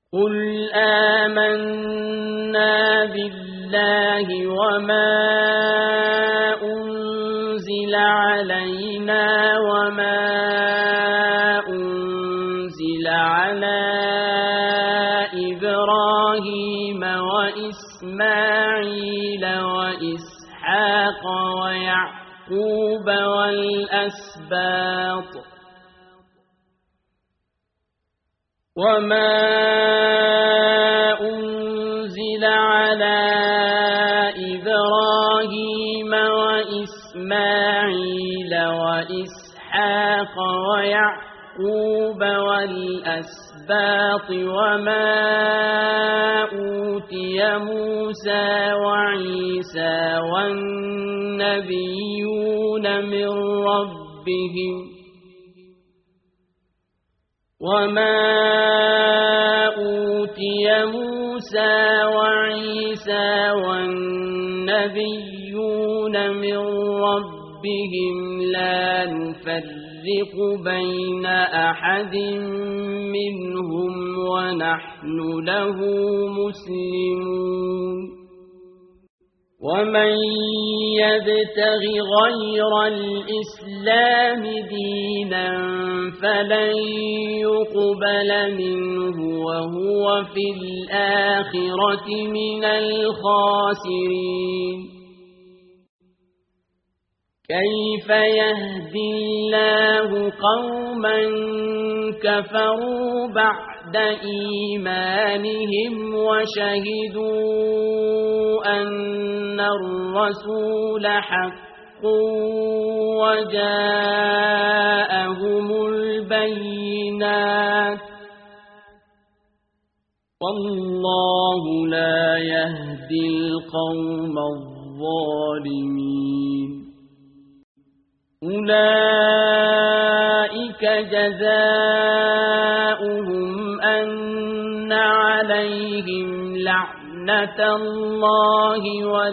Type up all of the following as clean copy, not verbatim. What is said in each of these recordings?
قل آمنا بالله وما أنزل علينا وما أنزل على إبراهيم وإسماعيل وإسحاق ويعقوب والأسباط وما أنزل على إبراهيم وإسماعيل وإسحاق ويعقوب والأسباط وما أوتي موسى وعيسى والنبيون من ربهم وما أوتي موسى وعيسى والنبيون من ربهم لا نفرق بين أحد منهم ونحن له مسلمون ومن يبتغ غير الإسلام دينا فلن يقبل منه وهو في الآخرة من الخاسرين كيف يهدي الله قوما كفروا بعد إيمانهم وشهدوا أن الرسول حق وجاءهم البينات والله لا يهدي القوم الظالمين أولئك جزاؤهم أن عليهم لعنة الله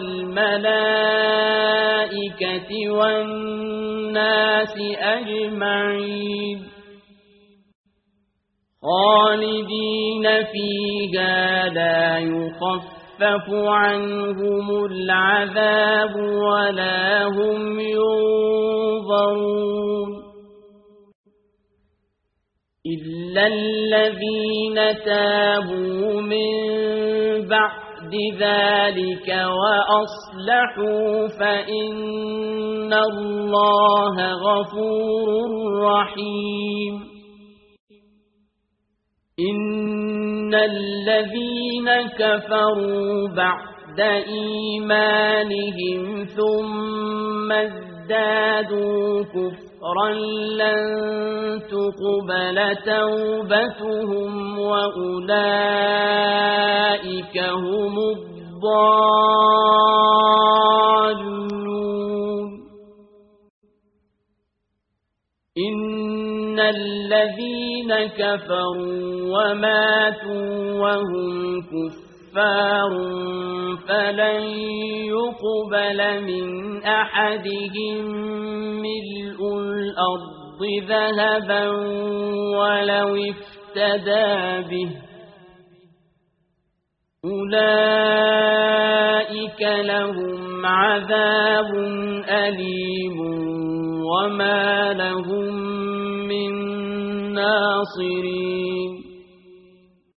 والملائكة والناس أجمعين خالدين فيها لا يخفف عنهم العذاب ولا هم ينظرون إلا الذين تابوا من بعد ذلك وأصلحوا فإن الله غفور رحيم إن الذين كفروا بعد إيمانهم ثم ازدادوا كفرا لن تقبل توبتهم وأولئك هم الضالون إن الذين كفروا وماتوا وهم كفار فلن يقبل من أحدهم ملء الأرض ذهبا ولو افتدى به أولئك لهم عذاب أليم وما لهم من ناصرين